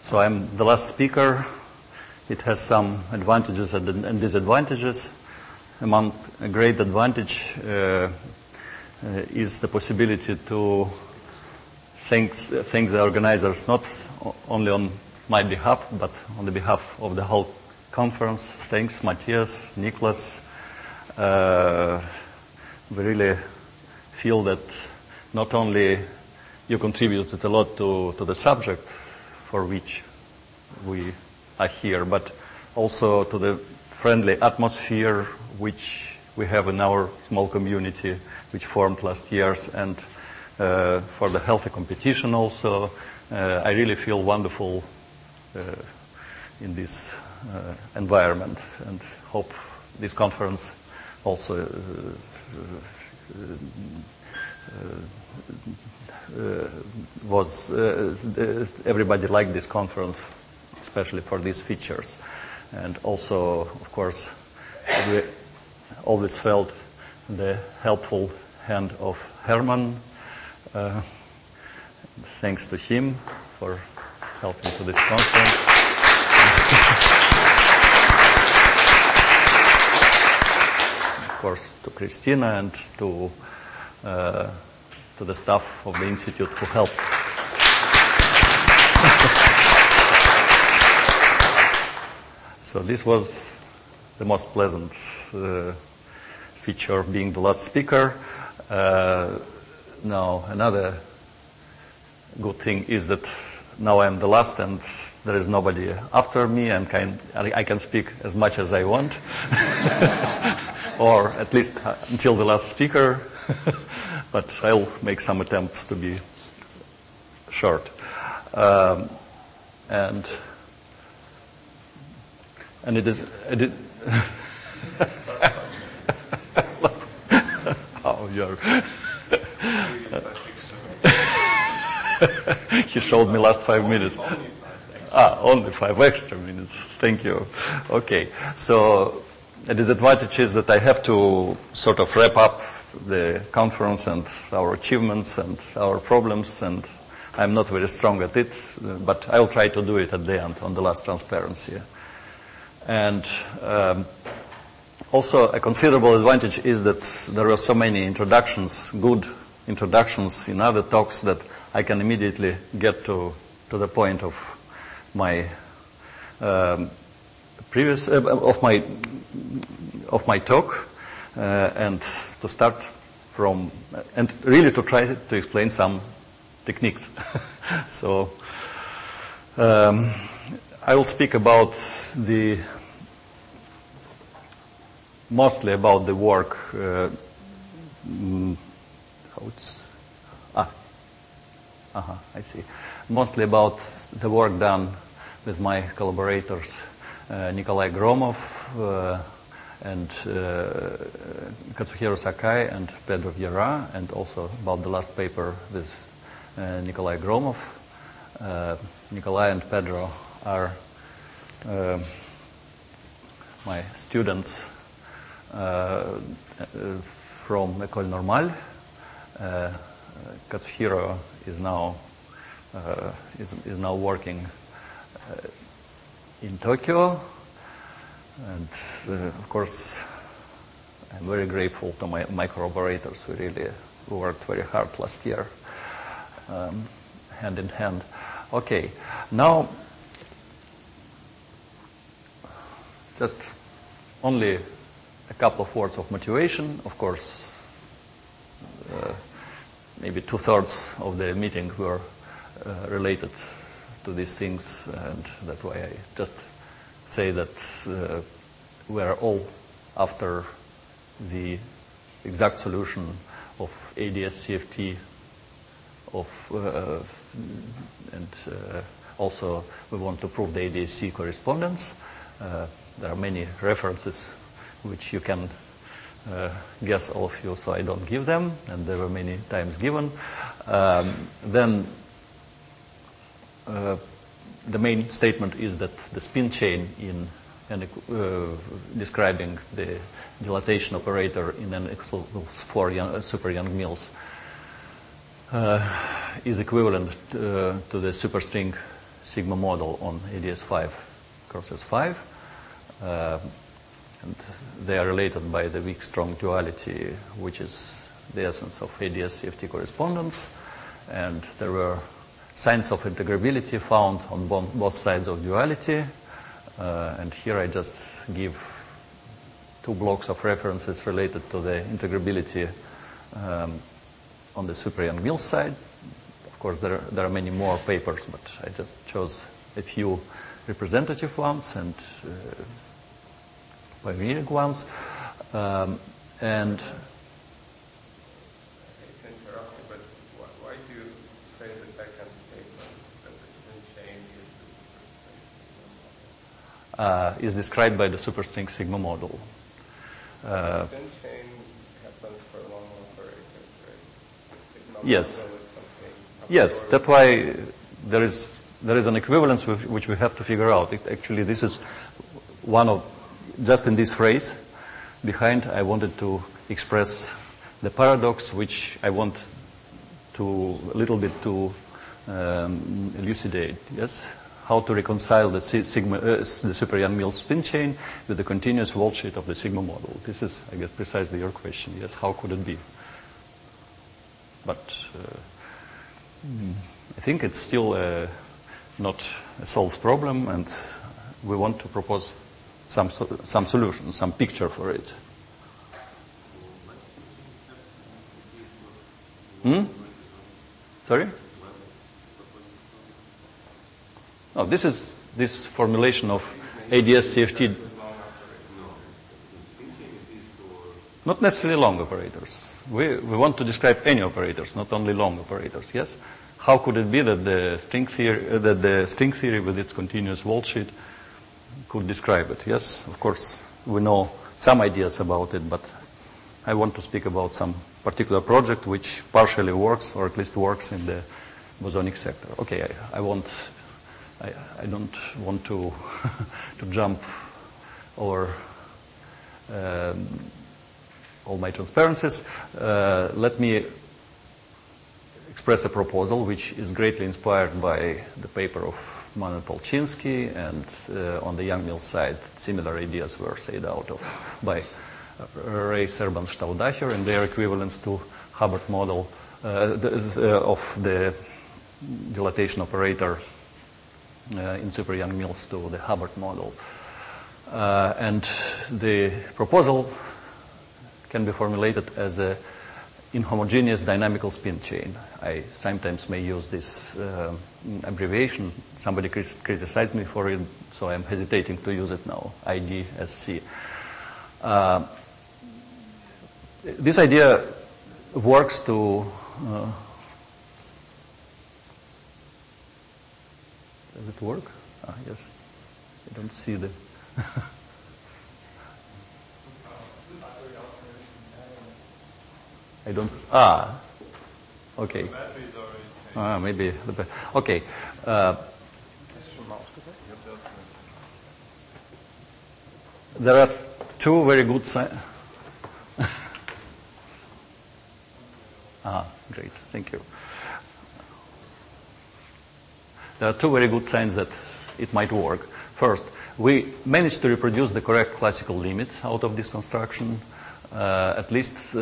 So I'm the last speaker. It has some advantages and disadvantages. Among a great advantage is the possibility to thank the organizers not only on my behalf, but on the behalf of the whole conference. Thanks, Matthias, Niklas. We really feel that not only you contributed a lot to the subject for which we are here, but also to the friendly atmosphere which we have in our small community, which formed last years, and for the healthy competition also. I really feel wonderful in this environment, and hope this conference also was everybody liked this conference, especially for these features. And also, of course, we always felt the helpful hand of Herman. Thanks to him for helping to this conference. Of course, to Christina and to the staff of the Institute who helped. So this was the most pleasant feature of being the last speaker. Now, another good thing is that now I'm the last and there is nobody after me, and I can speak as much as I want, or at least until the last speaker, but I'll make some attempts to be short. And it is... Oh, you're... He showed me last 5 minutes. Only 5 extra minutes. Thank you. Okay. So the disadvantage is that I have to sort of wrap up the conference and our achievements and our problems, and I'm not very strong at it, but I will try to do it at the end on the last transparency. And also a considerable advantage is that there are so many introductions, good introductions in other talks, that I can immediately get to the point of my of my talk, and to start from, and really to try to explain some techniques. So I will speak about mostly about the work. I see. Mostly about the work done with my collaborators, Nikolai Gromov and Katsuhiro Sakai and Pedro Vieira, and also about the last paper with Nikolai Gromov. Nikolai and Pedro are my students from École Normale. Katsuhiro is now working in Tokyo, and of course I'm very grateful to my collaborators who really worked very hard last year, hand in hand. Okay, now just only a couple of words of motivation. Of course, maybe 2/3 of the meeting were related to these things, and that's why I just say that we are all after the exact solution of ADS-CFT, and also we want to prove the ADS-C correspondence. There are many references which you can guess, all of you, so I don't give them, and they were many times given. Then the main statement is that the spin chain in describing the dilatation operator in N equals 4 super Young-Mills is equivalent to the superstring sigma model on ADS5 cross S5. And they are related by the weak-strong duality, which is the essence of ADS-CFT correspondence. And there were signs of integrability found on both sides of duality. And here I just give 2 blocks of references related to the integrability on the super Yang-Mills side. Of course, there are many more papers, but I just chose a few representative ones and pioneering ones. And I hate to interrupt you, but why do you say the second statement that the spin chain is described by the superstring sigma model? The spin chain happens for long operators, right? The sigma Yes. model is something. Yes, that's why there is an equivalence which we have to figure out. Actually, this is one of, just in this phrase behind, I wanted to express the paradox which I want to a little bit to elucidate. Yes, how to reconcile the super Yang-Mills spin chain with the continuous wall sheet of the sigma model. This is, I guess, precisely your question. Yes, how could it be? But I think it's still not a solved problem, and we want to propose some solution, some picture for it. Sorry? No, this is this formulation of ADS-CFT. Not necessarily long operators. We want to describe any operators, not only long operators. Yes. How could it be that the string theory with its continuous wall sheet could describe it? Yes, of course, we know some ideas about it, but I want to speak about some particular project which partially works, or at least works in the bosonic sector. Okay, I don't want to to jump over all my transparencies. Let me express a proposal which is greatly inspired by the paper of Manuel Polchinski, and on the Yang-Mills side, similar ideas were said out of by Ray, Serban, Staudacher, and their equivalents to Hubbard model of the dilatation operator in super Yang-Mills to the Hubbard model. And the proposal can be formulated as a inhomogeneous dynamical spin chain. I sometimes may use this abbreviation. Somebody criticized me for it, so I'm hesitating to use it now, IDSC. This idea works to... does it work? Yes. I don't see the... I don't... okay. Maybe... okay. There are 2 very good signs... great. Thank you. There are 2 very good signs that it might work. First, we managed to reproduce the correct classical limit out of this construction, at least...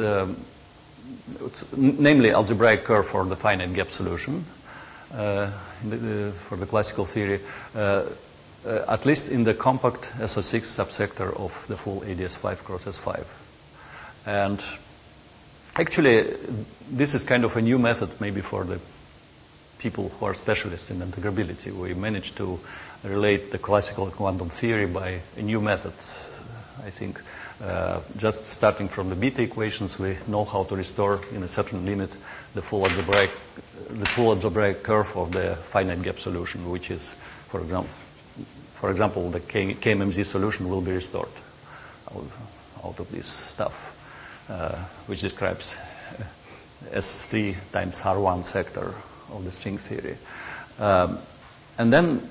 namely algebraic curve for the finite gap solution for the classical theory, at least in the compact SO6 subsector of the full ADS5 cross S5. And actually, this is kind of a new method maybe for the people who are specialists in integrability. We managed to relate the classical quantum theory by a new method, I think. Just starting from the beta equations, we know how to restore in a certain limit the full algebraic curve of the finite gap solution, which is, for example, the KMMZ solution will be restored out of this stuff, which describes S3 times R1 sector of the string theory. And then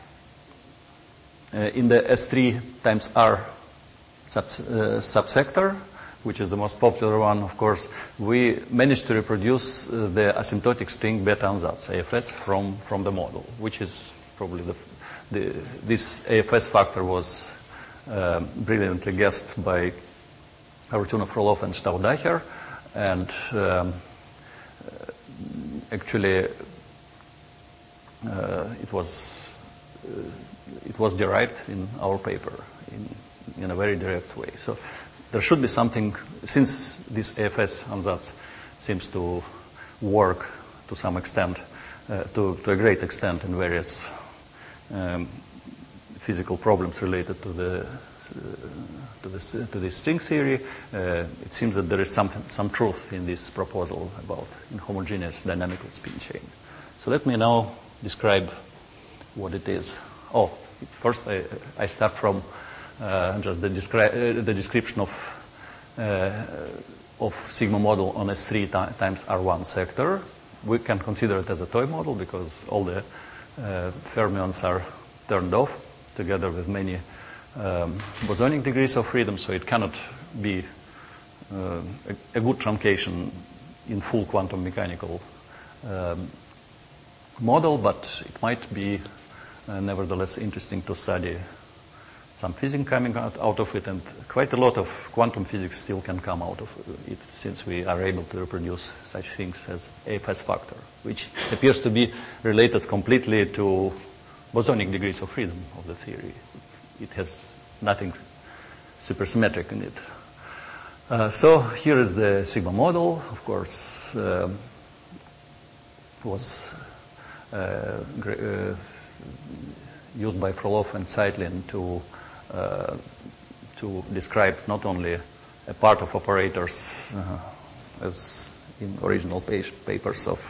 in the S3 times R subsector, which is the most popular one, of course, we managed to reproduce the asymptotic string beta ansatz, AFS, from the model, which is probably this AFS factor was brilliantly guessed by Arutюнов, Frolov, and Staudacher, and actually it was derived in our paper in a very direct way. So there should be something, since this AFS ansatz seems to work to some extent, to a great extent in various physical problems related to the string theory, it seems that there is some truth in this proposal about inhomogeneous dynamical spin chain. So let me now describe what it is. Oh, first I start from just the description of sigma model on S3 times R1 sector. We can consider it as a toy model because all the fermions are turned off together with many bosonic degrees of freedom, so it cannot be a good truncation in full quantum mechanical model, but it might be nevertheless interesting to study some physics coming out of it, and quite a lot of quantum physics still can come out of it, since we are able to reproduce such things as AFS factor, which appears to be related completely to bosonic degrees of freedom of the theory. It has nothing supersymmetric in it. So here is the sigma model. Of course, was used by Frolov and Zeitlin to describe not only a part of operators as in original papers of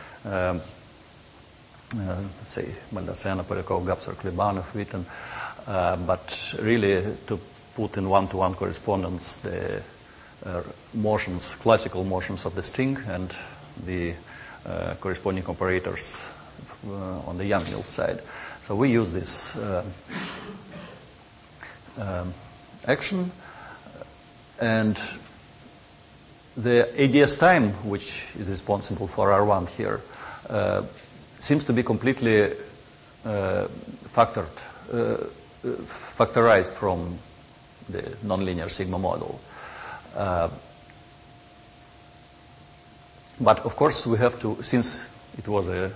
say Baldacena, Polyakov, Gapsar, Klebanov, Witten, but really to put in one-to-one correspondence the motions, classical motions of the string and the corresponding operators on the Yang-Mills side. So we use this action, and the ADS time, which is responsible for R1 here, seems to be completely factorized from the nonlinear sigma model. But of course we have to, since it was a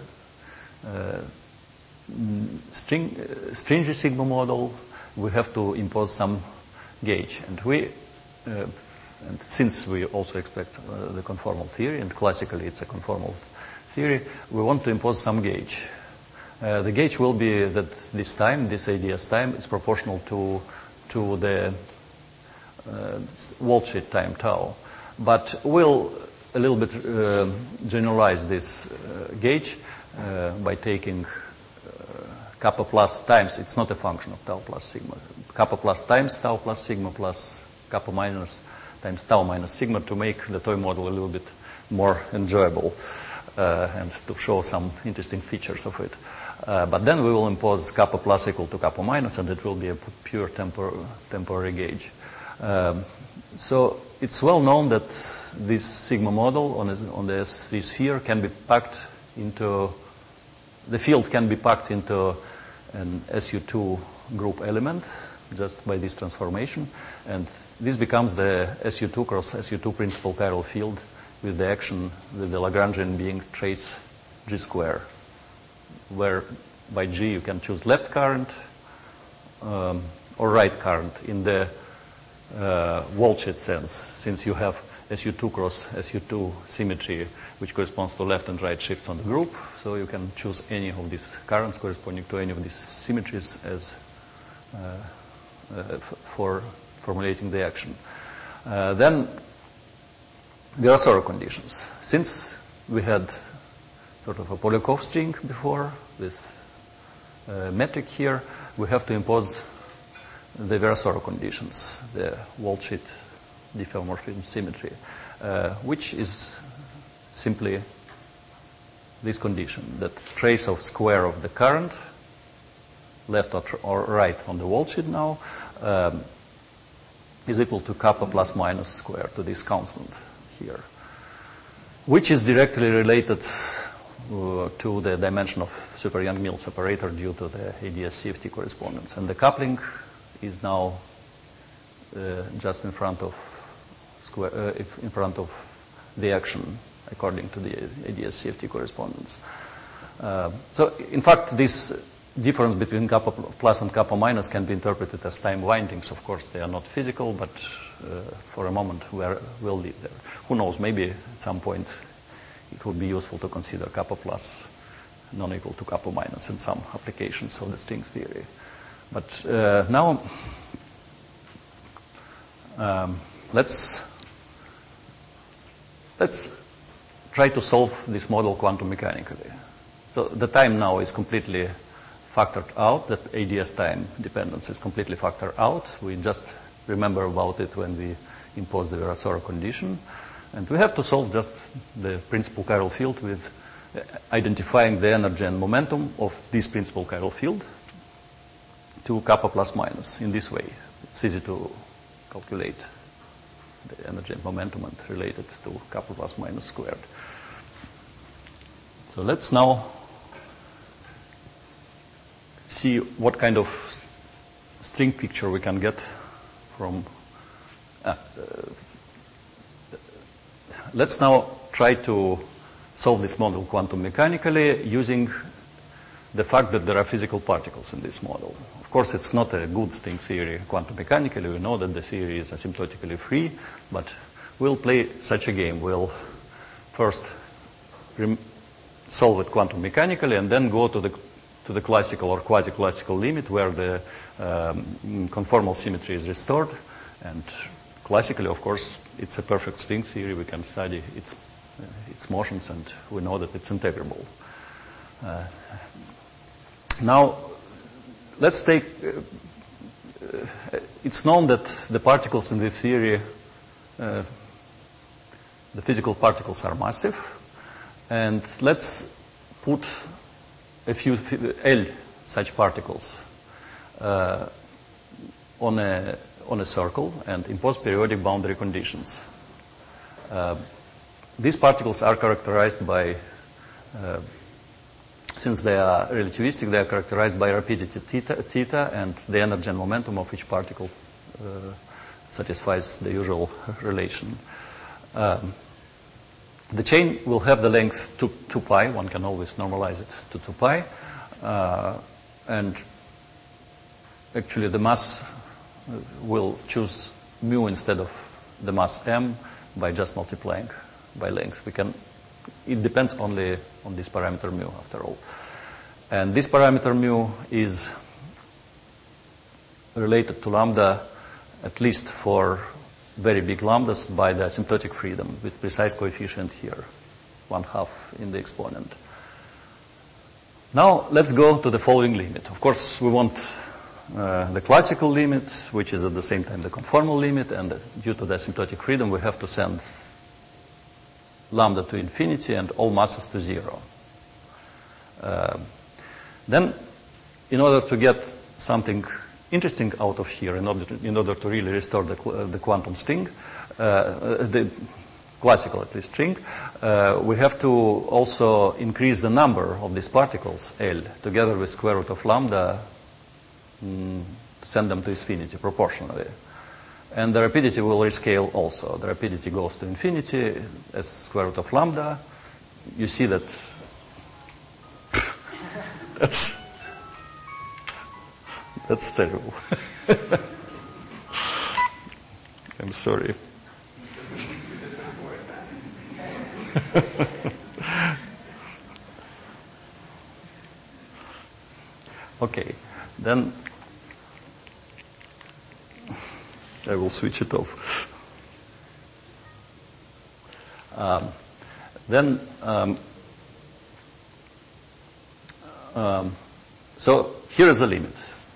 stringy sigma model, we have to impose some gauge, and and since we also expect the conformal theory, and classically it's a conformal theory, we want to impose some gauge. The gauge will be that this time, this ADS time, is proportional to the Walsh-Head time tau, but we'll a little bit generalize this gauge by taking kappa plus times, it's not a function of tau plus sigma, kappa plus times tau plus sigma plus kappa minus times tau minus sigma to make the toy model a little bit more enjoyable and to show some interesting features of it. But then we will impose kappa plus equal to kappa minus, and it will be a pure temporary gauge. So it's well known that this sigma model on the S3 sphere can be packed into, the field can be packed into an SU2 group element just by this transformation, and this becomes the SU2 cross SU2 principal chiral field with the action, with the Lagrangian being trace G square, where by G you can choose left current or right current in the Walsh-Head sense, since you have SU2 cross SU2 symmetry, which corresponds to left and right shifts on the group. So you can choose any of these currents corresponding to any of these symmetries as for formulating the action. Then there are Virasoro conditions. Since we had sort of a Polyakov string before with metric here, we have to impose the Virasoro conditions, the Walsh-Head diffeomorphism symmetry, which is simply this condition, that trace of square of the current, left or right on the Walsh-Head now, is equal to kappa plus minus square to this constant here, which is directly related to the dimension of super Young-Mills separator due to the ADS-CFT correspondence. And the coupling is now just in front of the action according to the ADS-CFT correspondence. So, in fact, this difference between kappa plus and kappa minus can be interpreted as time windings. Of course, they are not physical, but for a moment we'll leave there. Who knows, maybe at some point it would be useful to consider kappa plus non-equal to kappa minus in some applications of the string theory. But now let's try to solve this model quantum mechanically. So the time now is completely factored out, that ADS time dependence is completely factored out. We just remember about it when we impose the Virasoro condition. And we have to solve just the principal chiral field with identifying the energy and momentum of this principal chiral field to kappa plus minus in this way. It's easy to calculate the energy and momentum and relate it to kappa plus minus squared. So let's now see what kind of string picture we can get from. Let's now try to solve this model quantum mechanically using the fact that there are physical particles in this model. Of course, it's not a good string theory quantum mechanically. We know that the theory is asymptotically free, but we'll play such a game. We'll first solve it quantum mechanically and then go to the classical or quasi-classical limit where the conformal symmetry is restored. And classically, of course, it's a perfect string theory. We can study its motions, and we know that it's integrable. Now, let's take. It's known that the particles in this theory, the physical particles, are massive, and let's put a few L such particles on a circle and impose periodic boundary conditions. These particles are characterized by, since they are relativistic, they are characterized by rapidity theta, and the energy and momentum of each particle satisfies the usual relation. The chain will have the length 2 pi. One can always normalize it to 2 pi. And actually the mass will choose mu instead of the mass m by just multiplying by length. It depends only on this parameter mu after all. And this parameter mu is related to lambda, at least for very big lambdas, by the asymptotic freedom with precise coefficient here, 1/2 in the exponent. Now let's go to the following limit. Of course, we want the classical limit, which is at the same time the conformal limit, and due to the asymptotic freedom, we have to send lambda to infinity and all masses to 0. Then, in order to get something interesting out of here, in order to really restore the quantum string, the classical at least string, we have to also increase the number of these particles, L, together with square root of lambda, to send them to infinity proportionally. And the rapidity will rescale also. The rapidity goes to infinity as square root of lambda. You see that that's terrible. I'm sorry. Okay, then I will switch it off. So here is the limit.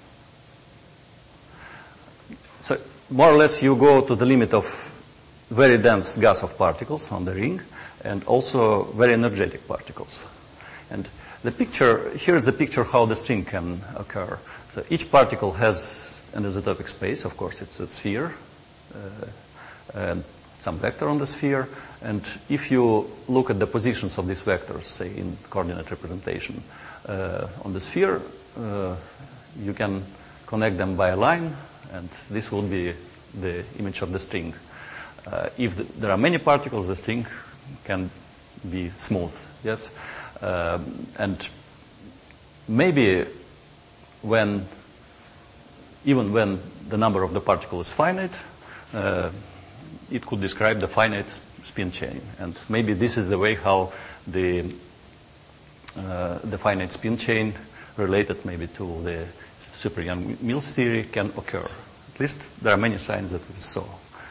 So more or less you go to the limit of very dense gas of particles on the ring and also very energetic particles. And the picture, here is the picture how the string can occur. So each particle has an isotopic space. Of course, it's a sphere. And some vector on the sphere, and if you look at the positions of these vectors, say in coordinate representation on the sphere, you can connect them by a line, and this will be the image of the string. If there are many particles, the string can be smooth, yes? And maybe even when the number of the particle is finite, it could describe the finite spin chain. And maybe this is the way how the finite spin chain related maybe to the super Yang-Mills theory can occur. At least there are many signs that it is so.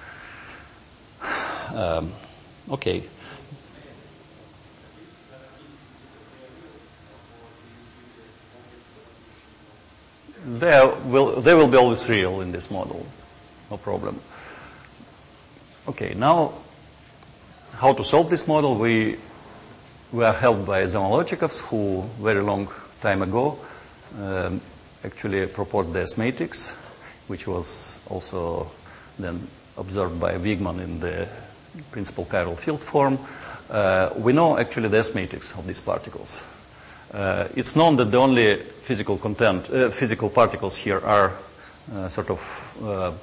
Okay. They will be always real in this model. No problem. Okay, now how to solve this model? We are helped by Zamolodchikovs, who very long time ago actually proposed the S matrix, which was also then observed by Wigman in the principal chiral field form. We know actually the S matrix of these particles. It's known that the only physical particles here are sort of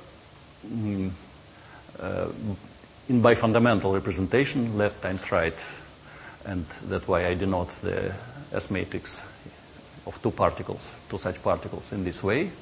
in bifundamental representation, left times right, and that's why I denote the S matrix of two such particles in this way,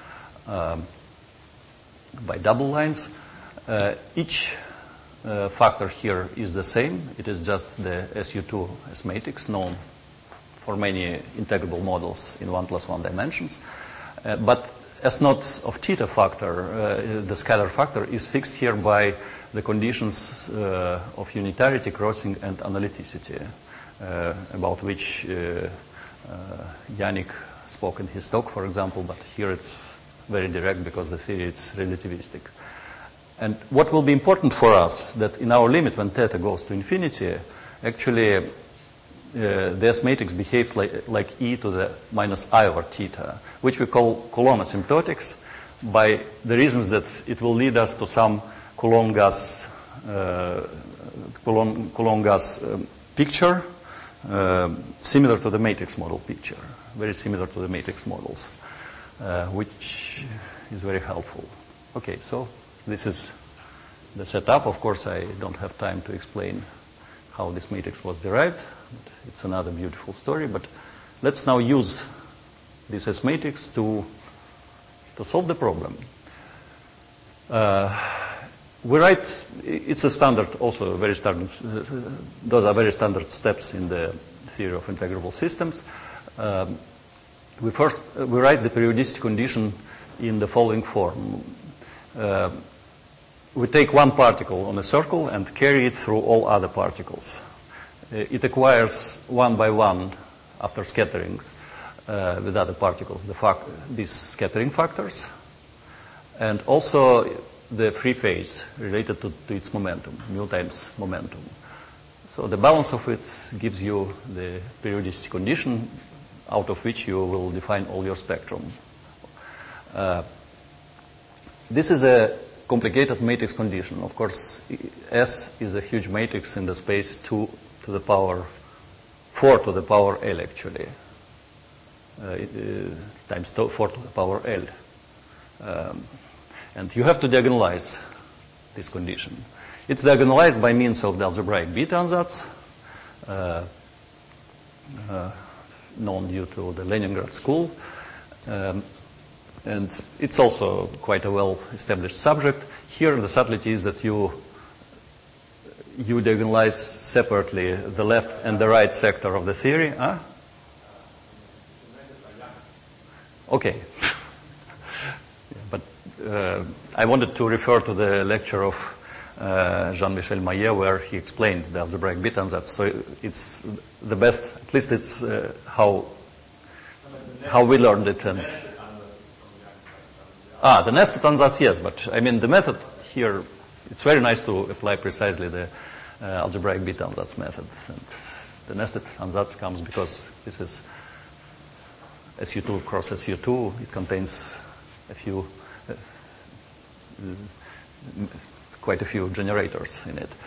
by double lines. Each factor here is the same. It is just the SU2 S matrix known for many integrable models in 1+1 dimensions. But S0 of theta factor, the scalar factor, is fixed here by the conditions of unitarity, crossing, and analyticity, about which Yannick spoke in his talk, for example, but here it's very direct because the theory is relativistic. And what will be important for us, that in our limit when theta goes to infinity, actually the S matrix behaves like e to the minus I over theta, which we call Coulomb asymptotics, by the reasons that it will lead us to some Coulomb gas picture, similar to the matrix model picture, very similar to the matrix models, which is very helpful. Okay, so this is the setup. Of course, I don't have time to explain how this matrix was derived. It's another beautiful story, but let's now use this S matrix to solve the problem. We write, it's a standard, also very standard, those are very standard steps in the theory of integrable systems. We write the periodicity condition in the following form. We take one particle on a circle and carry it through all other particles. It acquires one by one, after scatterings with other particles, these scattering factors, and also the free phase related to its momentum, mu times momentum. So the balance of it gives you the periodicity condition, out of which you will define all your spectrum. This is a complicated matrix condition. Of course, S is a huge matrix in the space 2 to the power 4 to the power L, actually, times 4 to the power L. And you have to diagonalize this condition. It's diagonalized by means of the algebraic beta ansatz, known due to the Leningrad school. And it's also quite a well-established subject. Here the subtlety is that you diagonalize separately the left and the right sector of the theory. Huh? Okay. But I wanted to refer to the lecture of Jean-Michel Maillet, where he explained the algebraic beta ansatz. So it's the best, at least it's how we learned it. And the nested ansatz, yes, but I mean the method here, it's very nice to apply precisely the algebraic beta ansatz method. And the nested ansatz comes because this is SU2 cross SU2. It contains a few quite a few generators in it.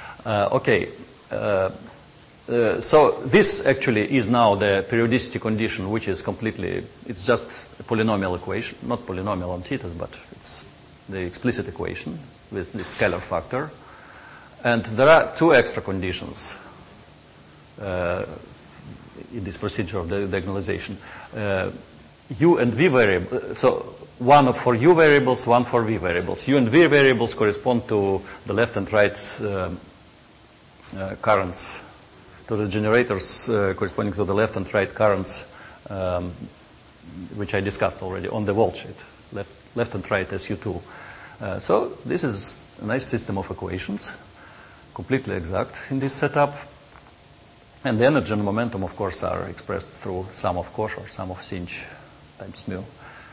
So this actually is now the periodicity condition, which is it's just a polynomial equation, not polynomial on thetas, but it's the explicit equation with this scalar factor. And there are two extra conditions in this procedure of the diagonalization. U and V variable, so one for U variables, one for V variables. U and V variables correspond to the left and right currents, to the generators corresponding to the left and right currents, which I discussed already on the wall sheet, left and right SU2. So this is a nice system of equations, completely exact in this setup. And the energy and momentum, of course, are expressed through sum of Koch or sum of Sinh times mu.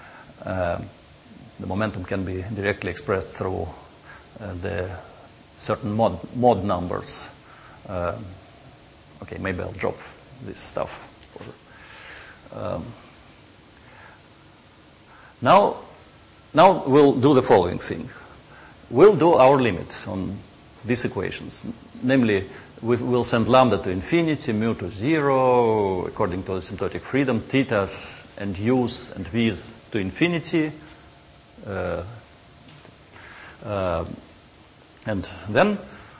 The momentum can be directly expressed through the certain mod numbers. Okay, maybe I'll drop this stuff. Now we'll do the following thing. We'll do our limits on these equations. Namely, we'll send lambda to infinity, mu to 0, according to asymptotic freedom, thetas and u's and v's to infinity. And then,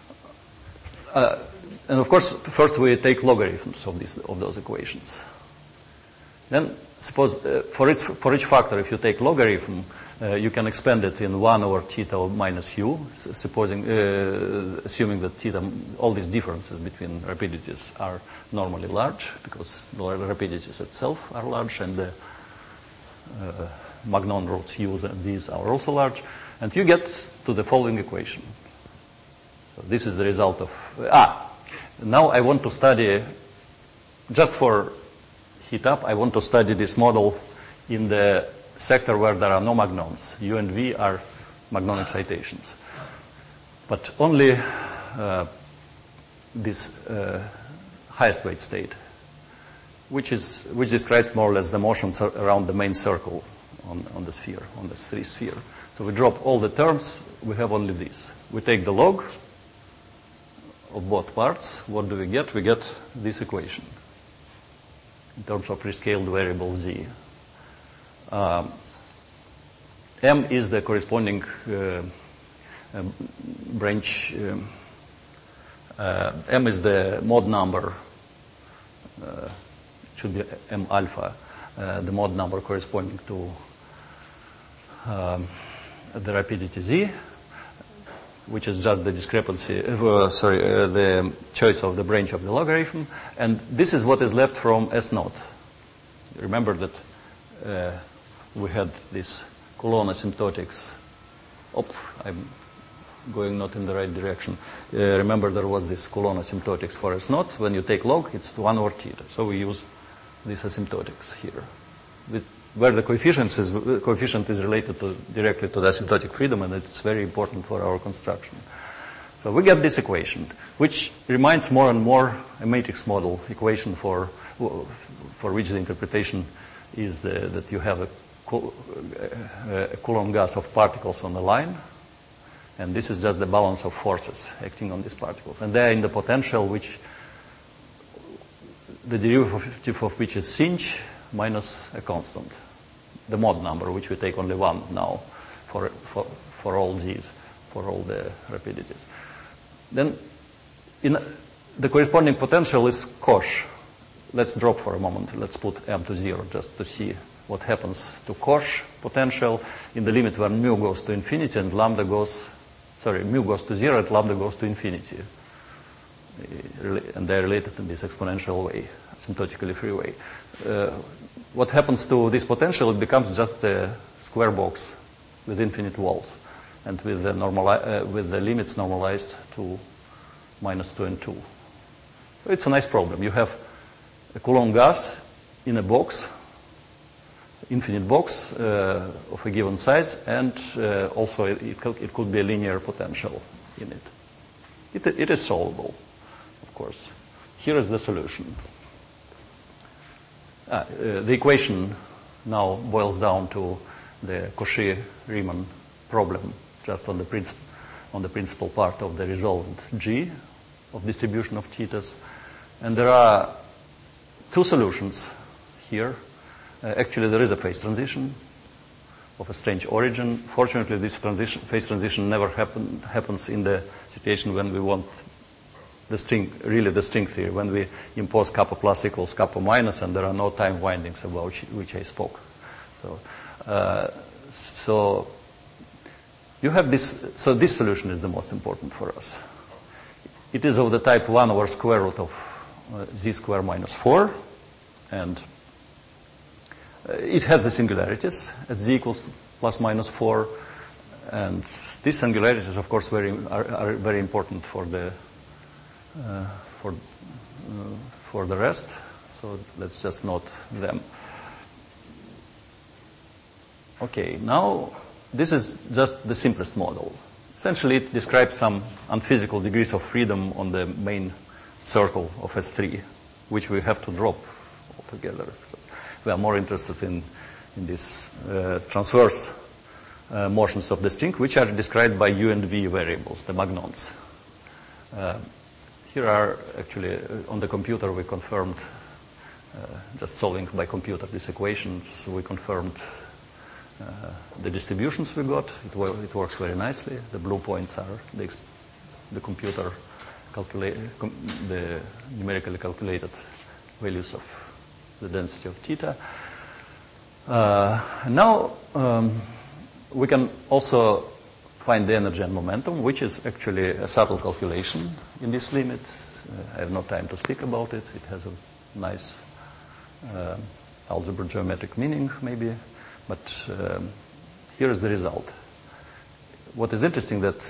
and of course, first we take logarithms of those equations. Then, suppose for each factor, if you take logarithm, you can expand it in 1 over theta minus u, assuming that theta, all these differences between rapidities are normally large, because the rapidities itself are large, and the Magnon roots u's and v's are also large, and you get to the following equation. So this is the result of... Now I want to study, just for heat up, I want to study this model in the sector where there are no magnons. U and V are magnon excitations. But only this highest weight state, which describes more or less the motions around the main circle on the sphere, on the free sphere. So we drop all the terms, we have only this. We take the log of both parts. What do we get? We get this equation in terms of rescaled variable z. M is the corresponding branch. M is the mod number. It should be M alpha, the mod number corresponding to the rapidity z, which is just the discrepancy, the choice of the branch of the logarithm. And this is what is left from S naught. Remember that we had this Coulomb asymptotics. I'm going not in the right direction. Remember there was this Coulomb asymptotics for S naught. When you take log, it's 1 over theta. So we use this asymptotics here, where the coefficient is related directly to the asymptotic freedom, and it's very important for our construction. So we get this equation, which reminds more and more a matrix model equation for which the interpretation is that you have a Coulomb gas of particles on the line, and this is just the balance of forces acting on these particles. And they are in the potential, which the derivative of which is sinh minus a constant, the mod number, which we take only one now for all these, for all the rapidities. Then the corresponding potential is Koch. Let's drop for a moment. Let's put m to 0 just to see what happens to Koch potential in the limit where mu goes to infinity and mu goes to 0 and lambda goes to infinity. And they're related in this exponential way, asymptotically free way. What happens to this potential? It becomes just a square box with infinite walls, and with the limits normalized to -2 and 2. So it's a nice problem. You have a Coulomb gas in a box, infinite box of a given size, and also it could be a linear potential in it. It is solvable, of course. Here is the solution. The equation now boils down to the Cauchy-Riemann problem, just on the principle. on the principal part of the resolvent G of distribution of thetas. And there are two solutions here. Actually, there is a phase transition of a strange origin. Fortunately, this phase transition never happens in the situation when we want the string, really the string theory, when we impose kappa plus equals kappa minus, and there are no time windings about which I spoke. So you have this. So this solution is the most important for us. It is of the type 1 over square root of z square minus 4, and it has the singularities at z equals to plus minus 4, and these singularities, of course, are very important for the rest. So let's just note them. Okay, now this is just the simplest model. Essentially, it describes some unphysical degrees of freedom on the main circle of S3, which we have to drop altogether. So we are more interested in these transverse motions of the string, which are described by U and V variables, the magnons. Here are actually, on the computer, we confirmed, just solving by computer these equations, we confirmed the distributions we got. It works very nicely. The blue points are the computer the numerically calculated values of the density of theta. Now we can also find the energy and momentum, which is actually a subtle calculation in this limit. I have no time to speak about it. It has a nice algebra geometric meaning, maybe. But here is the result. What is interesting that,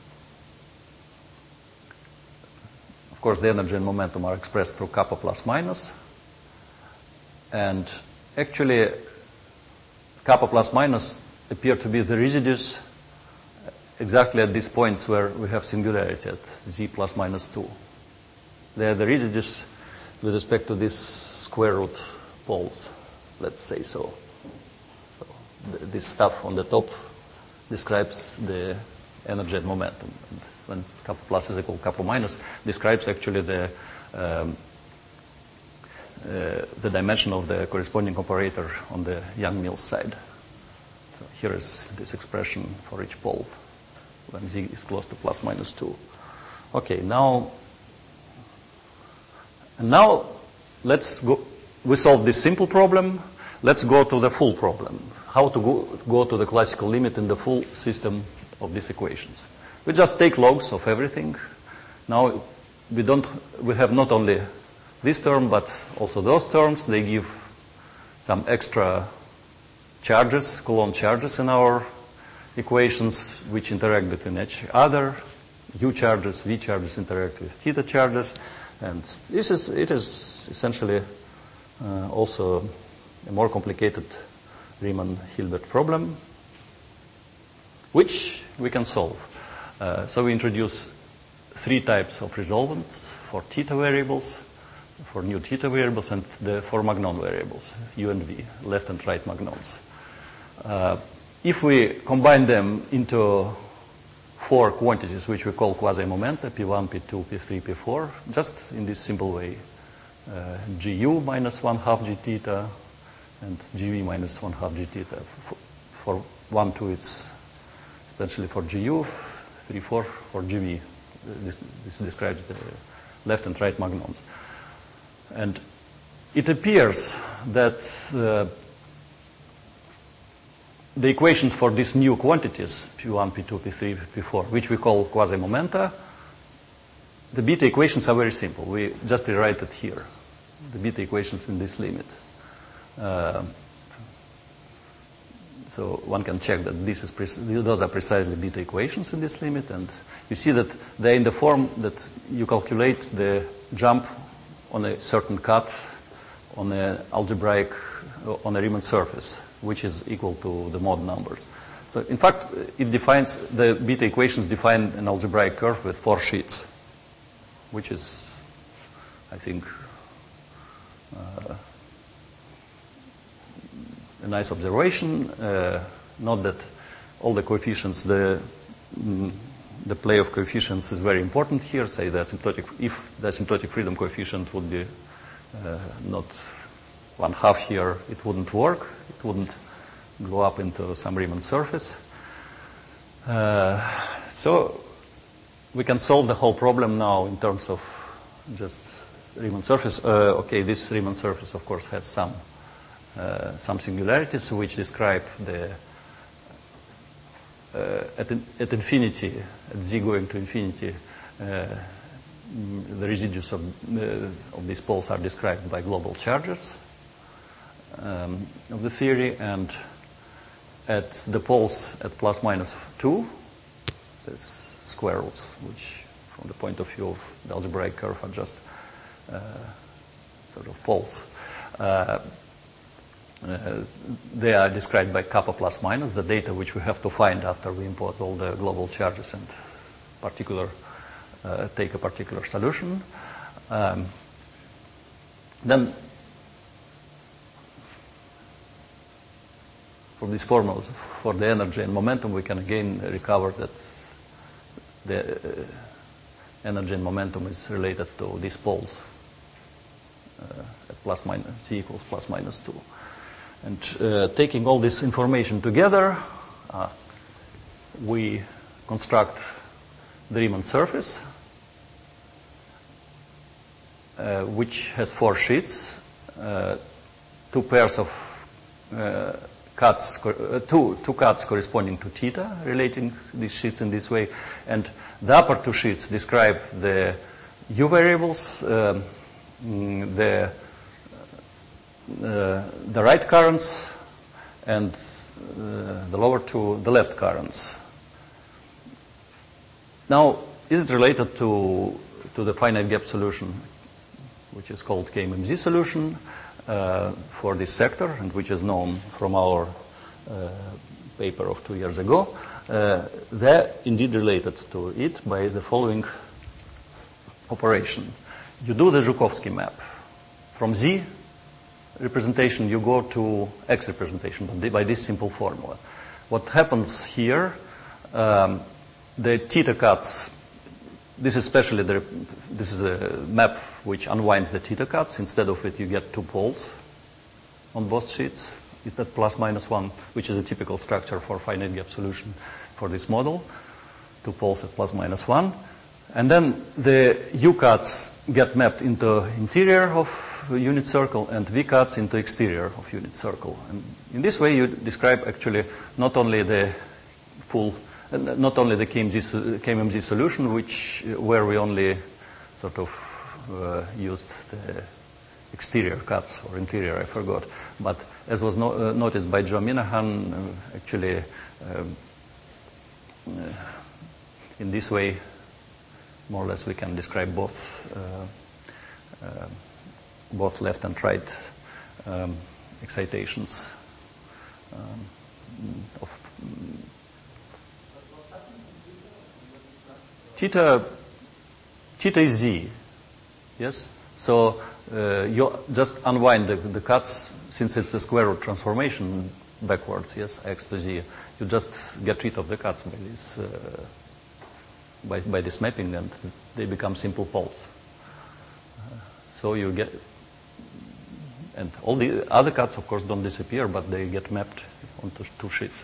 of course, the energy and momentum are expressed through kappa plus minus. And actually, kappa plus minus appear to be the residues exactly at these points where we have singularity at z plus minus 2. They are the residues with respect to these square root poles, let's say so. This stuff on the top describes the energy and momentum. And when kappa plus is equal to kappa minus, describes actually the dimension of the corresponding operator on the Young-Mills side. So here is this expression for each pole when z is close to plus minus 2. Okay, now let's go. We solved this simple problem. Let's go to the full problem. How to go to the classical limit in the full system of these equations. We just take logs of everything. Now we have not only this term but also those terms. They give some extra charges, Coulomb charges in our equations, which interact between each other. U charges, V charges interact with theta charges, and it is essentially also a more complicated Riemann-Hilbert problem, which we can solve. So we introduce three types of resolvents for theta variables, for new theta variables, and for magnon variables, U and V, left and right magnons. If we combine them into four quantities, which we call quasi-momenta, P1, P2, P3, P4, just in this simple way, GU minus 1/2 G theta, and GV minus 1/2 G theta. For 1, 2, it's essentially for GU, 3, 4 for GV. This describes the left and right magnons. And it appears that the equations for these new quantities, P1, P2, P3, P4, which we call quasi-momenta, the beta equations are very simple. We just rewrite it here, the beta equations in this limit. So one can check that those are precisely beta equations in this limit, and you see that they're in the form that you calculate the jump on a certain cut on a Riemann surface, which is equal to the mode numbers. So in fact, the beta equations define an algebraic curve with 4 sheets, which is, I think, a nice observation. Note that all the coefficients, the the play of coefficients is very important here. Say the asymptotic, if the asymptotic freedom coefficient would be not 1/2 here, it wouldn't work. It wouldn't go up into some Riemann surface. So we can solve the whole problem now in terms of just Riemann surface. Okay, this Riemann surface, of course, has some singularities which describe the at infinity, at z going to infinity, the residues of these poles are described by global charges of the theory, and at the poles at plus minus 2, there's square roots, which from the point of view of the algebraic curve are just sort of poles. They are described by kappa plus minus, the data which we have to find after we impose all the global charges and take a particular solution. Then, from these formulas for the energy and momentum, we can again recover that the energy and momentum is related to these poles at plus minus z equals plus minus 2. And taking all this information together, we construct the Riemann surface, which has 4 sheets, 2 pairs of cuts, two cuts corresponding to theta, relating these sheets in this way, and the upper 2 sheets describe the u variables, the right currents, and the lower 2, the left currents. Now, is it related to the finite gap solution, which is called KMMZ solution for this sector, and which is known from our paper of 2 years ago? They're indeed related to it by the following operation. You do the Zhukovsky map. From Z representation, you go to X representation by this simple formula. What happens here, the theta cuts, this is a map which unwinds the theta cuts. Instead of it, you get 2 poles on both sheets. It's at plus minus 1, which is a typical structure for finite gap solution for this model. 2 poles at plus minus 1. And then the U cuts get mapped into interior of unit circle and V cuts into exterior of unit circle. And in this way, you describe actually not only the KMMZ solution, where we only sort of used the exterior cuts or interior, I forgot. But as was noticed by Joe Minahan, actually in this way, more or less, we can describe both left and right excitations of theta is Z. Yes. So you just unwind the cuts, since it's a square root transformation backwards. Yes, X to Z. You just get rid of the cuts by this mapping, and they become simple poles. So you get, and all the other cuts, of course, don't disappear, but they get mapped onto 2 sheets.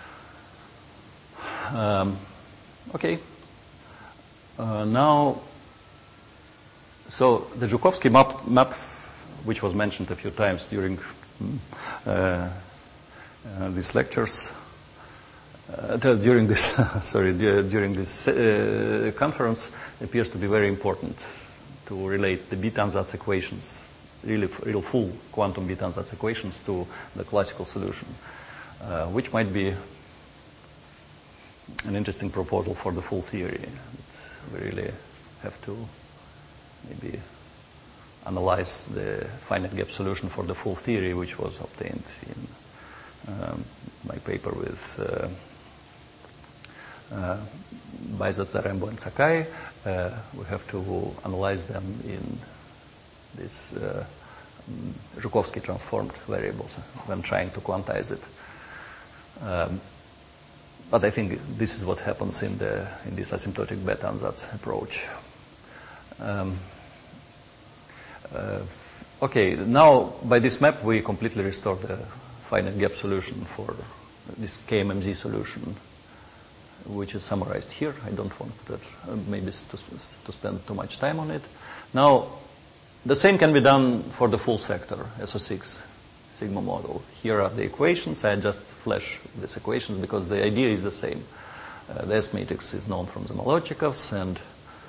Okay. Now, so the Zhukovsky map, which was mentioned a few times during these lectures, during this conference, appears to be very important to relate the B-Ansatz equations, real full quantum B-Ansatz equations, to the classical solution, which might be an interesting proposal for the full theory. We really have to maybe analyze the finite gap solution for the full theory, which was obtained in my paper with Baizat, Zarembo, and Sakai. We have to analyze them in this Zhukovsky transformed variables when trying to quantize it. But I think this is what happens in this asymptotic beta ansatz approach. Okay, now by this map we completely restore the finite gap solution for this KMMZ solution, which is summarized here. I don't want that maybe to spend too much time on it. Now, the same can be done for the full sector SO6 sigma model. Here are the equations. I just flash these equations because the idea is the same. The S matrix is known from the Malochikovs, and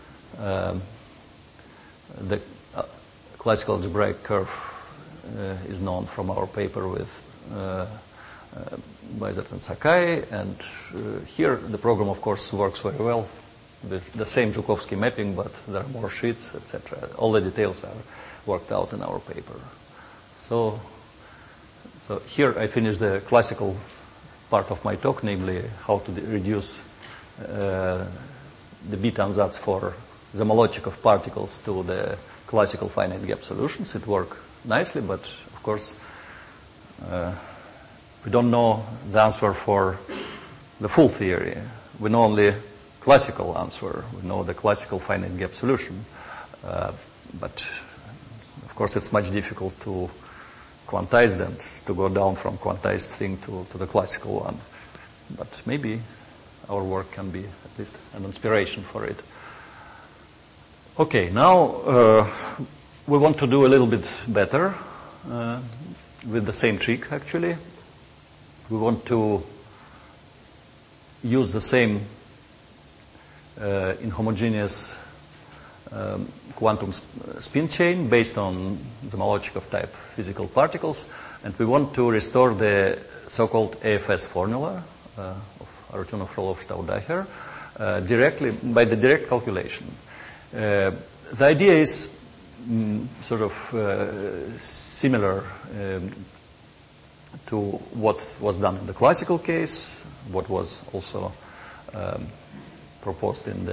the classical algebraic curve is known from our paper with Weisert and Sakai. And here the program, of course, works very well with the same Zhukovsky mapping, but there are more sheets, etc. All the details are worked out in our paper. So here I finish the classical part of my talk, namely how to reduce the beta ansatz for the Malochikov particles to the classical finite gap solutions. It worked nicely, but of course we don't know the answer for the full theory. We know only classical answer. We know the classical finite gap solution, but of course it's much difficult to quantize them, to go down from quantized thing to the classical one. But maybe our work can be at least an inspiration for it. Okay, now we want to do a little bit better with the same trick, actually. We want to use the same inhomogeneous quantum spin chain based on the Malochikov type physical particles, and we want to restore the so-called AFS formula of Arutynov, Frolov, Staudacher directly by the direct calculation. The idea is sort of similar to what was done in the classical case, what was also proposed in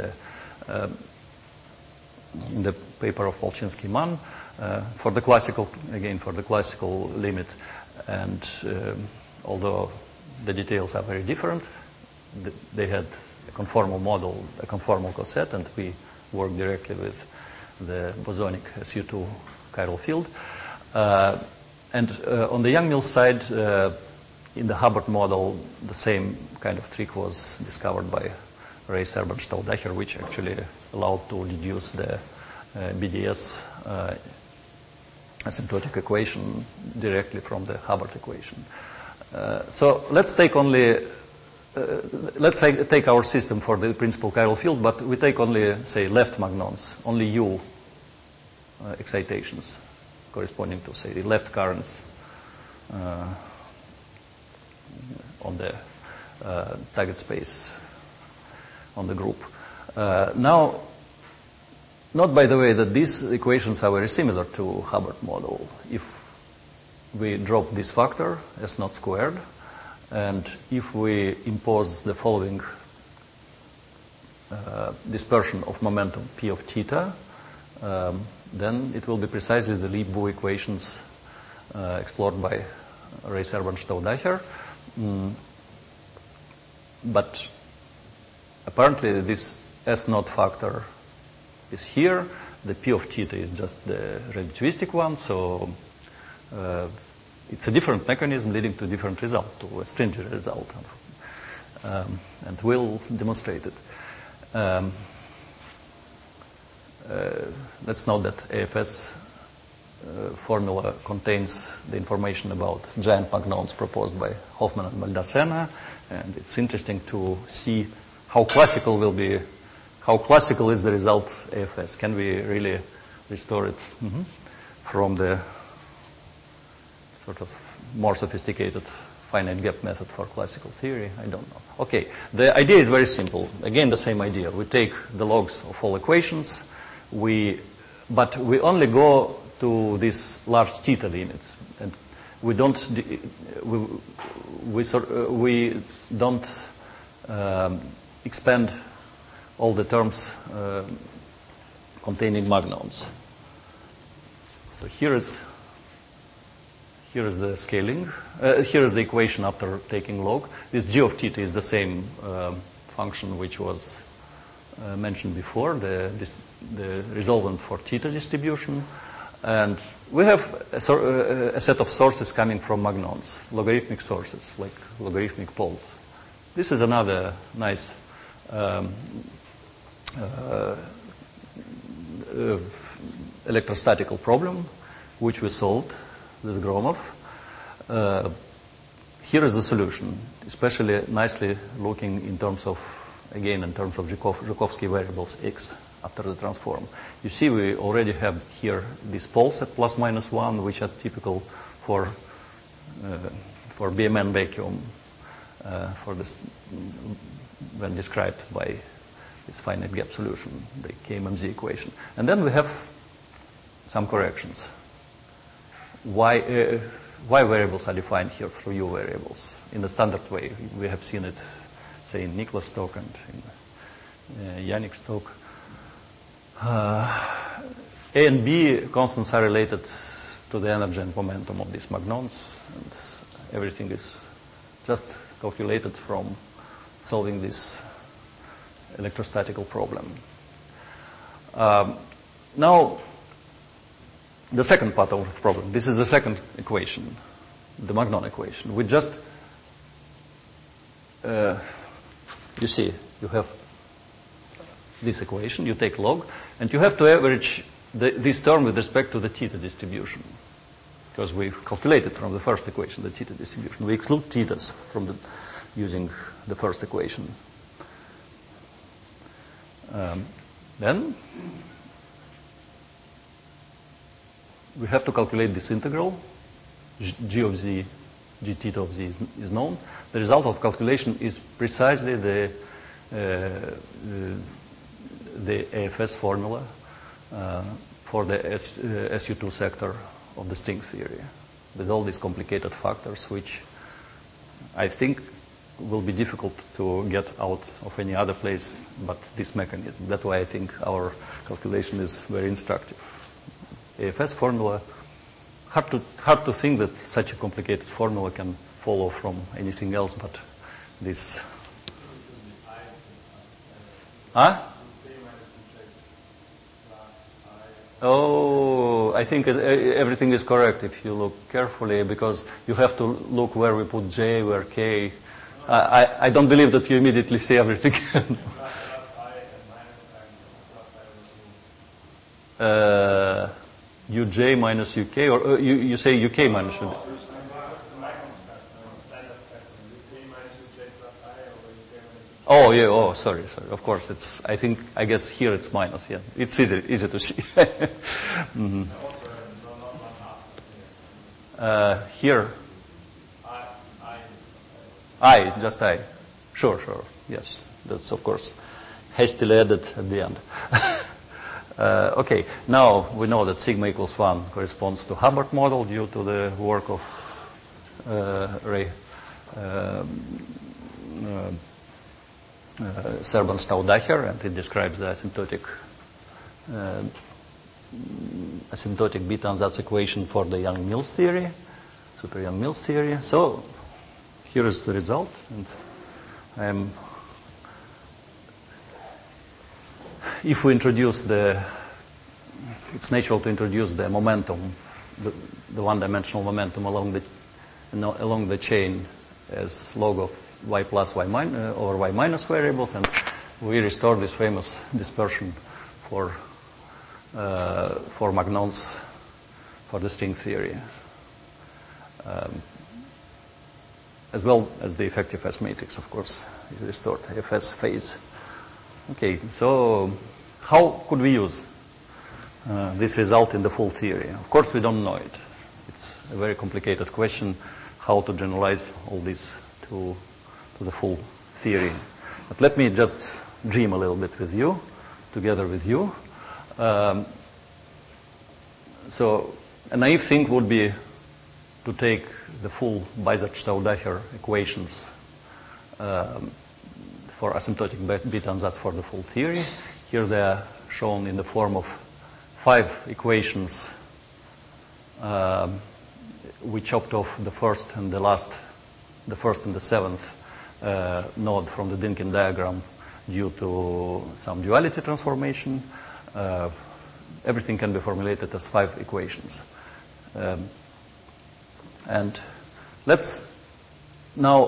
the paper of Polchinski-Mann for the classical limit. And although the details are very different, they had a conformal model, a conformal coset, and we worked directly with the bosonic SU2 chiral field. And on the Yang-Mills side, in the Hubbard model, the same kind of trick was discovered by Ray, Serban, Staudacher, which actually allowed to deduce the BDS asymptotic equation directly from the Hubbard equation. So let's take only, take our system for the principal chiral field, but we take only, say, left magnons, only U excitations corresponding to, say, the left currents on the target space on the group. Now, not by the way that these equations are very similar to Hubbard model. If we drop this factor, S naught squared, and if we impose the following dispersion of momentum P of theta, then it will be precisely the Lieb-Wu equations explored by Ray, Serban, Staudacher. But apparently this S naught factor is here. The P of theta is just the relativistic one, so it's a different mechanism leading to a different result, to a stringent result. And we'll demonstrate it. Let's note that AFS formula contains the information about giant magnons proposed by Hoffman and Baldacena, and it's interesting to see how classical is the result AFS. Can we really restore it from the sort of more sophisticated finite gap method for classical theory? I don't know. Okay, the idea is very simple. Again, the same idea. We take the logs of all equations, but we only go to these large theta limits, and we don't expand all the terms containing magnons. So here Here is the scaling. Here is the equation after taking log. This g of theta is the same function which was mentioned before, the resolvent for theta distribution. And we have a set of sources coming from magnons, logarithmic sources, like logarithmic poles. This is another nice electrostatical problem which we solved with Gromov. Here is the solution, especially nicely looking in terms of Zhukovsky variables x after the transform. You see we already have here these poles at plus minus 1, which are typical for BMN vacuum for this when described by this finite gap solution, the KMMZ equation. And then we have some corrections. Why variables are defined here through U variables in the standard way. We have seen it, say, in Niklas-Stokes and in Yannick-Stokes. A and B constants are related to the energy and momentum of these magnons, and everything is just calculated from solving this electrostatical problem. Now, the second part of the problem. This is the second equation, the Magnon equation. We just, you see, you have this equation, you take log, and you have to average this term with respect to the theta distribution, because we calculated from the first equation the theta distribution. We exclude thetas from using the first equation. Then we have to calculate this integral. G of z, g theta of z is known. The result of calculation is precisely the AFS formula for the SU2 sector of the string theory, with all these complicated factors, which I think will be difficult to get out of any other place but this mechanism. That's why I think our calculation is very instructive. AFS formula, hard to think that such a complicated formula can follow from anything else but this. Huh? Oh, I think everything is correct if you look carefully, because you have to look where we put J, where K. I don't believe that you immediately see everything. UJ minus UK, or you say UK minus UK? Oh, yeah, oh, sorry. Of course, I guess here it's minus, yeah. It's easy to see. Mm-hmm. Here? Just I. Sure, yes. That's, of course, hastily added at the end. Okay, now we know that sigma equals 1 corresponds to Hubbard model due to the work of Serban-Staudacher, and it describes the asymptotic beta ansatz equation for the Young-Mills theory, super Young-Mills theory. So here is the result, and if we introduce it's natural to introduce the momentum, the one-dimensional momentum along the chain as log of y plus y minus or y minus variables, and we restore this famous dispersion for magnons for the string theory, as well as the effective S matrix, of course, is restored, FS phase. Okay, so how could we use this result in the full theory? Of course, we don't know it. It's a very complicated question, how to generalize all this to the full theory. But let me just dream a little bit with you, together with you. So a naive thing would be to take the full Bizet-Staudacher equations for asymptotic beta ansatz for the full theory. Here they are shown in the form of 5 equations we chopped off the first and the seventh node from the Dynkin diagram due to some duality transformation. Everything can be formulated as 5 equations. And let's now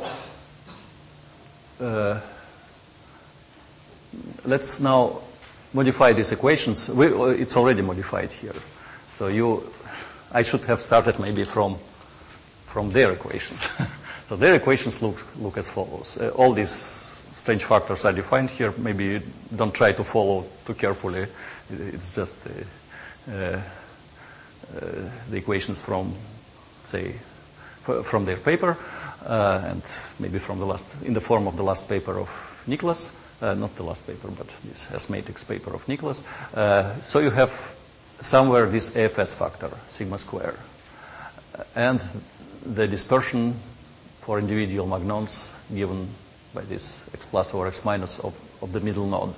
modify these equations. It's already modified here. So I should have started maybe from their equations. So their equations look as follows. All these strange factors are defined here. Maybe you don't try to follow too carefully. It's just the equations from, say, from their paper, and maybe from in the form of the last paper of Nicholas. Not the last paper, but this S-matrix paper of Nicholas. So you have somewhere this AFS factor, sigma square, and the dispersion for individual magnons given by this x plus over x minus of the middle node.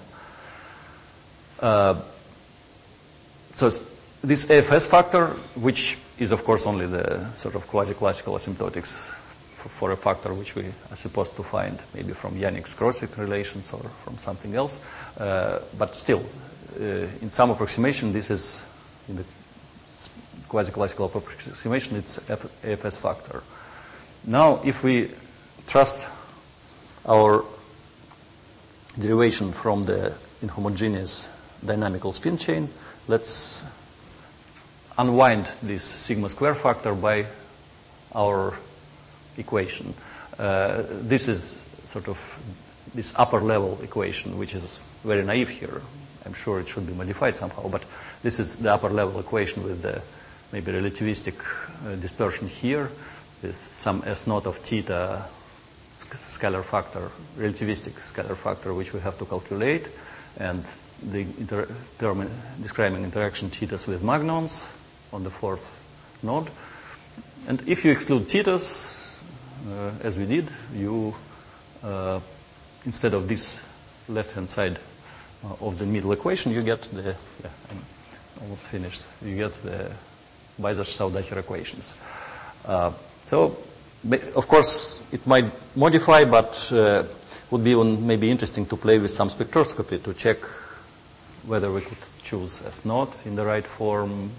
So this AFS factor, which is of course only the sort of quasi-classical asymptotics for a factor which we are supposed to find maybe from Yannick's-Grotzick relations or from something else, but still, in some approximation, this is in the quasi-classical approximation, it's AFS factor. Now, if we trust our derivation from the inhomogeneous dynamical spin chain, let's unwind this sigma square factor by our equation. This is sort of this upper level equation, which is very naive here. I'm sure it should be modified somehow, but this is the upper level equation with the maybe relativistic dispersion here, with some S naught of theta scalar factor, relativistic scalar factor, which we have to calculate, and the term describing interaction thetas with magnons on the fourth node. And if you exclude thetas, as we did, you instead of this left-hand side of the middle equation, you get the, I'm almost finished, you get the Weisert-Staudacher equations. So, of course, it might modify, but would be maybe interesting to play with some spectroscopy to check whether we could choose S naught in the right form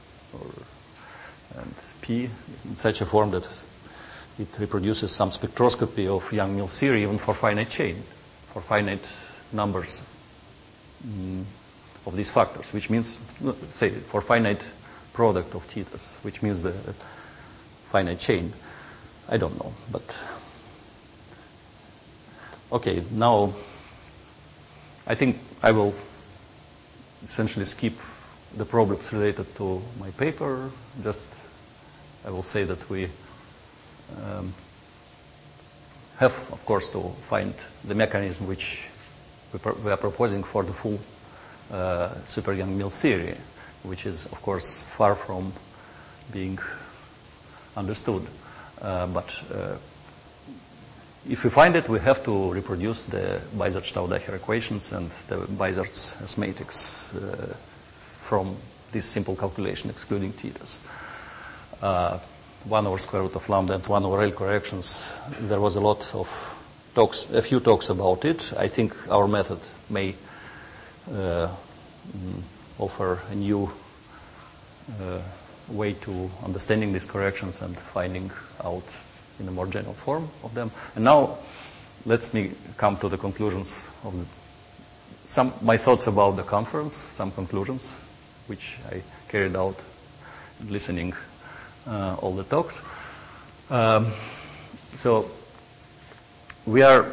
and P in such a form that it reproduces some spectroscopy of Yang-Mills theory even for finite chain, for finite numbers of these factors, which means, say, for finite product of thetas, which means the finite chain. I don't know, but okay, now I think I will essentially skip the problems related to my paper. Just I will say that we have, of course, to find the mechanism which we are proposing for the full super Yang-Mills theory, which is, of course, far from being understood. But if we find it, we have to reproduce the Weisert-Staudacher equations and the Weisert's S-matrix from this simple calculation, excluding thetas. 1 over square root of lambda and 1 over L corrections. There was a lot of talks, a few talks about it. I think our method may offer a new way to understanding these corrections and finding out in a more general form of them. And now, let me come to the conclusions of my thoughts about the conference, some conclusions, which I carried out listening all the talks. So we are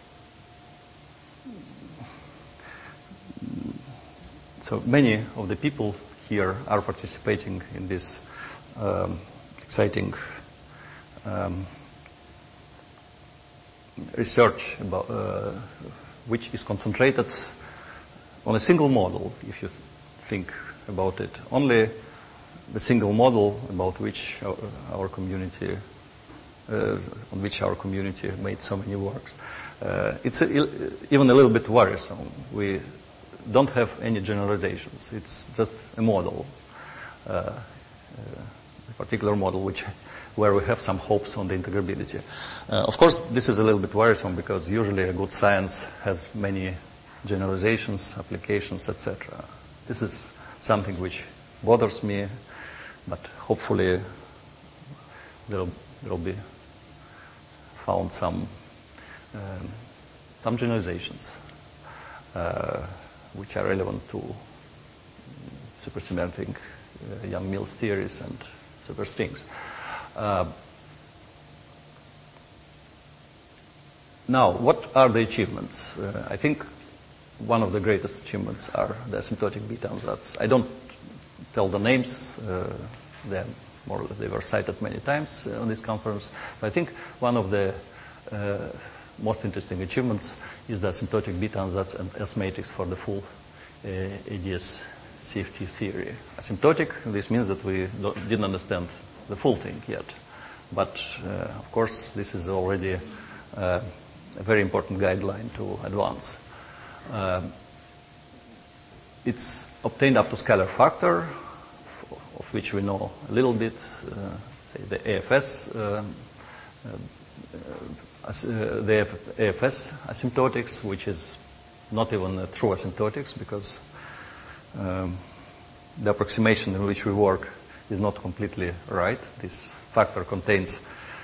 so many of the people here are participating in this exciting research about which is concentrated on a single model, if you think about it. Only the single model about which our community, on which our community made so many works. It's even a little bit worrisome. We don't have any generalizations. It's just a model. particular model where we have some hopes on the integrability. Of course, this is a little bit worrisome because usually a good science has many generalizations, applications, etc. This is something which bothers me, but hopefully there will be found some generalizations which are relevant to supersymmetric Young-Mills theories and superstrings. Now, what are the achievements? I think one of the greatest achievements are the asymptotic beta ansatz. I don't tell the names. They were cited many times on this conference. But I think one of the most interesting achievements is the asymptotic beta ansatz and S matrix for the full ADS CFT theory. Asymptotic, this means that we didn't understand the full thing yet. But, of course, this is already a very important guideline to advance. It's obtained up to scalar factor, of which we know a little bit, say the AFS, the AFS asymptotics, which is not even a true asymptotics because the approximation in which we work is not completely right. This factor contains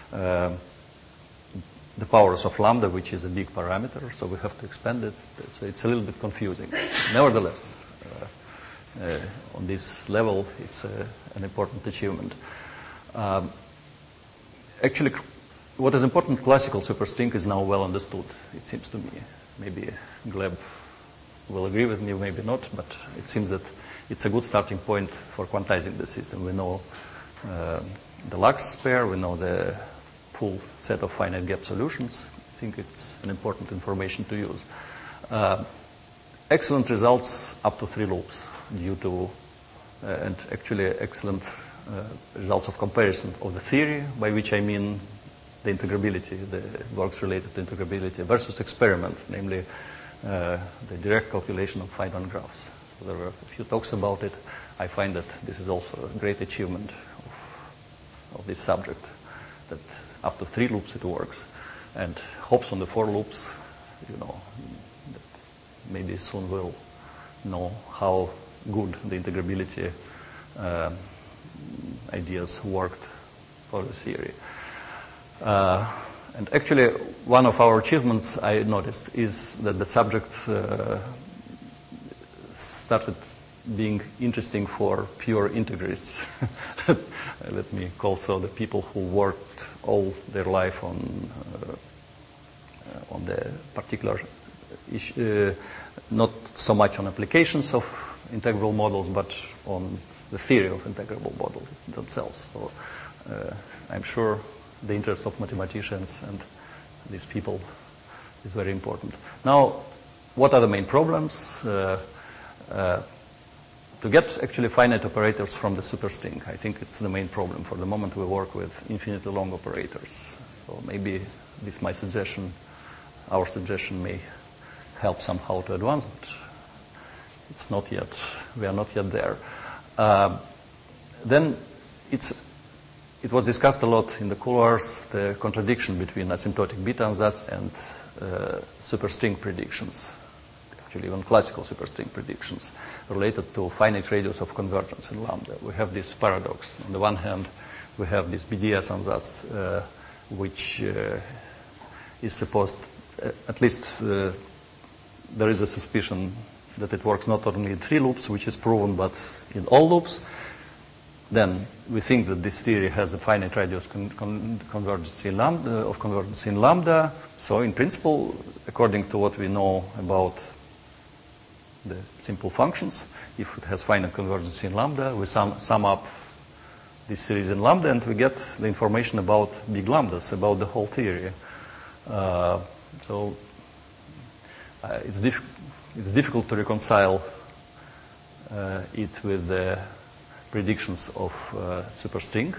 the powers of lambda, which is a big parameter, so we have to expand it. So it's a little bit confusing. Nevertheless, on this level, it's an important achievement. Actually, what is important, classical superstring is now well understood, it seems to me. Maybe Gleb will agree with me, maybe not, but it seems that it's a good starting point for quantizing the system. We know the Lux pair, we know the full set of finite gap solutions. I think it's an important information to use. Excellent results up to 3 loops due to, and actually excellent results of comparison of the theory, by which I mean the integrability, the works related to integrability versus experiment, namely the direct calculation of finite graphs. So there were a few talks about it. I find that this is also a great achievement of this subject, that up to 3 loops it works. And hopes on the 4 loops, maybe soon we'll know how good the integrability ideas worked for the theory. And actually, one of our achievements I noticed is that the subject started being interesting for pure integrists. Let me call so the people who worked all their life on the particular issue, not so much on applications of integrable models, but on the theory of integrable models themselves. So I'm sure the interest of mathematicians and these people is very important. Now, what are the main problems? To get actually finite operators from the superstring, I think it's the main problem. For the moment, we work with infinitely long operators. So maybe this my suggestion, our suggestion may help somehow to advance, but it's not yet. We are not yet there. Then it was discussed a lot in the couloirs, the contradiction between asymptotic beta ansatz and superstring predictions, actually even classical superstring predictions, related to finite radius of convergence in lambda. We have this paradox. On the one hand, we have this BDS ansatz, which is supposed, at least there is a suspicion that it works not only in 3 loops, which is proven, but in all loops. Then we think that this theory has a finite radius convergence in lambda. So in principle, according to what we know about the simple functions, if it has finite convergence in lambda, we sum up this series in lambda, and we get the information about big lambdas, about the whole theory. So it's difficult to reconcile it with the predictions of superstring.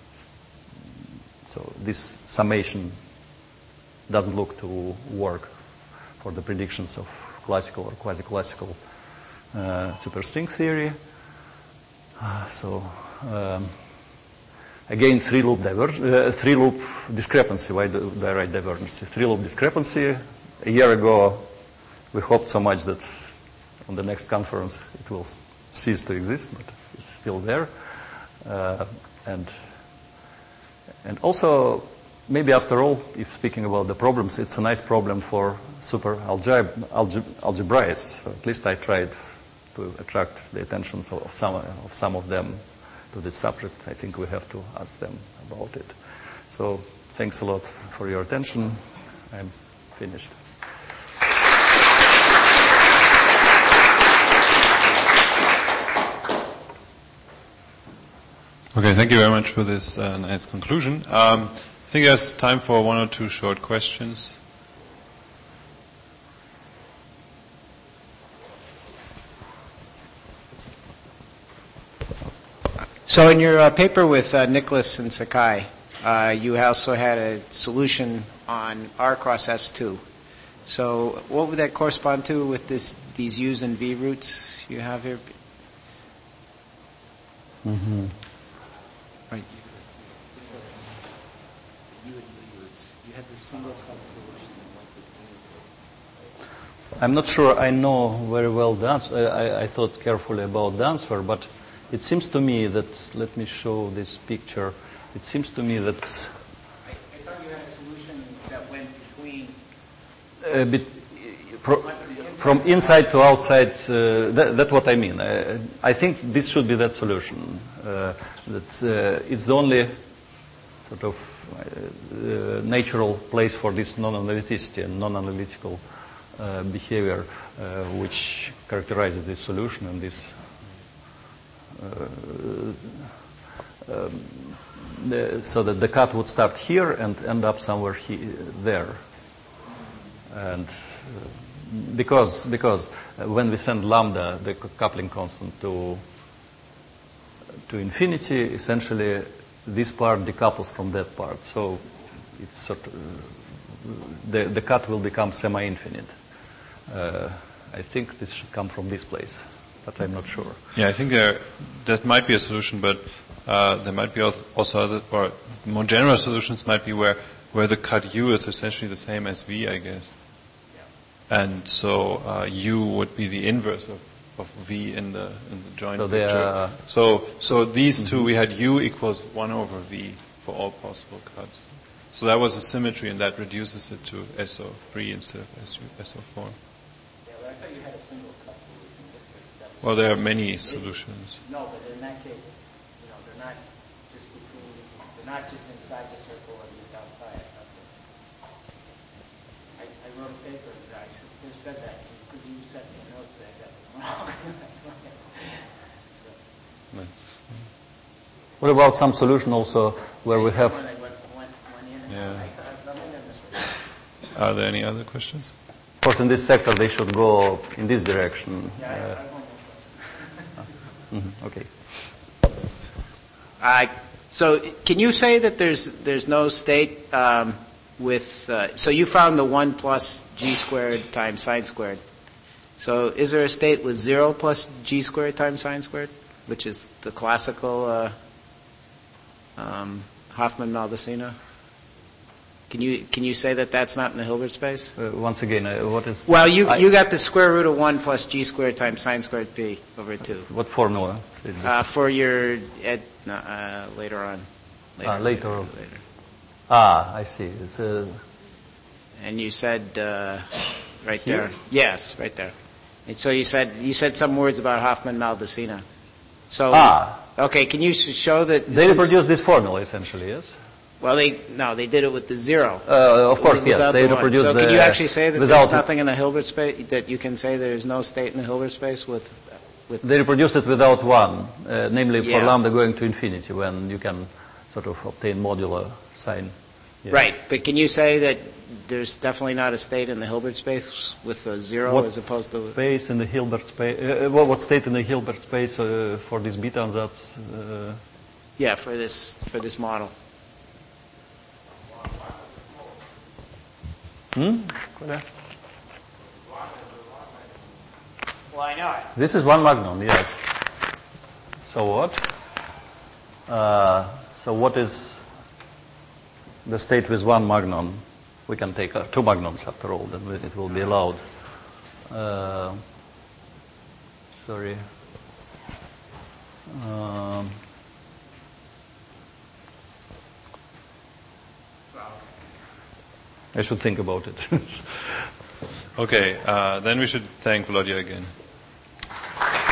So this summation doesn't look to work for the predictions of classical or quasi-classical superstring theory. Again, three-loop discrepancy. Why do I write divergence? Three-loop discrepancy. A year ago, we hoped so much that on the next conference it will cease to exist, but it's still there. And also, maybe after all, if speaking about the problems, it's a nice problem for super algebraists. So at least I tried to attract the attention of some of them to this subject. I think we have to ask them about it. So thanks a lot for your attention. I'm finished. Okay, thank you very much for this nice conclusion. I think there's time for one or two short questions. So in your paper with Nicholas and Sakai, you also had a solution on R cross S2. So what would that correspond to with these U's and V roots you have here? Mm-hmm. Right. U and V roots. You had the single cut solution. I'm not sure I know very well the answer. I thought carefully about the answer, but it seems to me that, let me show this picture. It seems to me that... I thought you had a solution that went between... From inside to outside, that's what I mean. I think this should be that solution. It's the only sort of natural place for this non-analyticity and non-analytical behavior which characterizes this solution and this so that the cut would start here and end up somewhere there. And because when we send lambda, the coupling constant, to infinity, essentially this part decouples from that part. So it's sort of, the cut will become semi-infinite. I think this should come from this place, but I'm not sure. Yeah, I think that might be a solution, but there might be also other, or more general solutions might be where the cut U is essentially the same as V, I guess. And so U would be the inverse of V in the joint picture. So these two, we had U equals 1 over V for all possible cuts. So that was a symmetry, and that reduces it to SO3 instead of SO4. Yeah, but I thought you had a single cut solution. Well, there are many solutions. No, but in that case, they're not just between, they're not just inside the circle or just outside. I wrote a paper that I said that. Could you send me a note that I got it wrong? That's why. What about some solution also where we have... Are there any other questions? Of course, in this sector, they should go in this direction. Okay. So, can you say that there's no state with? So you found the 1 plus g squared times sine squared. So, is there a state with 0 plus g squared times sine squared, which is the classical Hofmann-Maldacena? Can you say that that's not in the Hilbert space? Once again, what is... Well, you got the square root of 1 plus g squared times sine squared p over 2. What formula? For your... later on. Later on. I see. And you said right there. Yes, right there. And so you said some words about Hofmann-Maldacena. So okay, can you show that they reproduce this formula essentially? Yes. Well, they did it with the 0. Of course, yes. They reproduce. So can you actually say that there's nothing in the Hilbert space, that you can say there's no state in the Hilbert space with They reproduced it without 1, namely for lambda going to infinity, when you can sort of obtain modular sign. Yes. Right, but can you say that there's definitely not a state in the Hilbert space with a 0 as opposed to... Space in the Hilbert space? What state in the Hilbert space for this beta ansatz? Yeah, for this model. Well, I know it. This is 1 magnum, yes. So what? So what is the state with one magnon? We can take two magnons after all, then it will be allowed. Sorry. I should think about it. Okay, then we should thank Volodya again.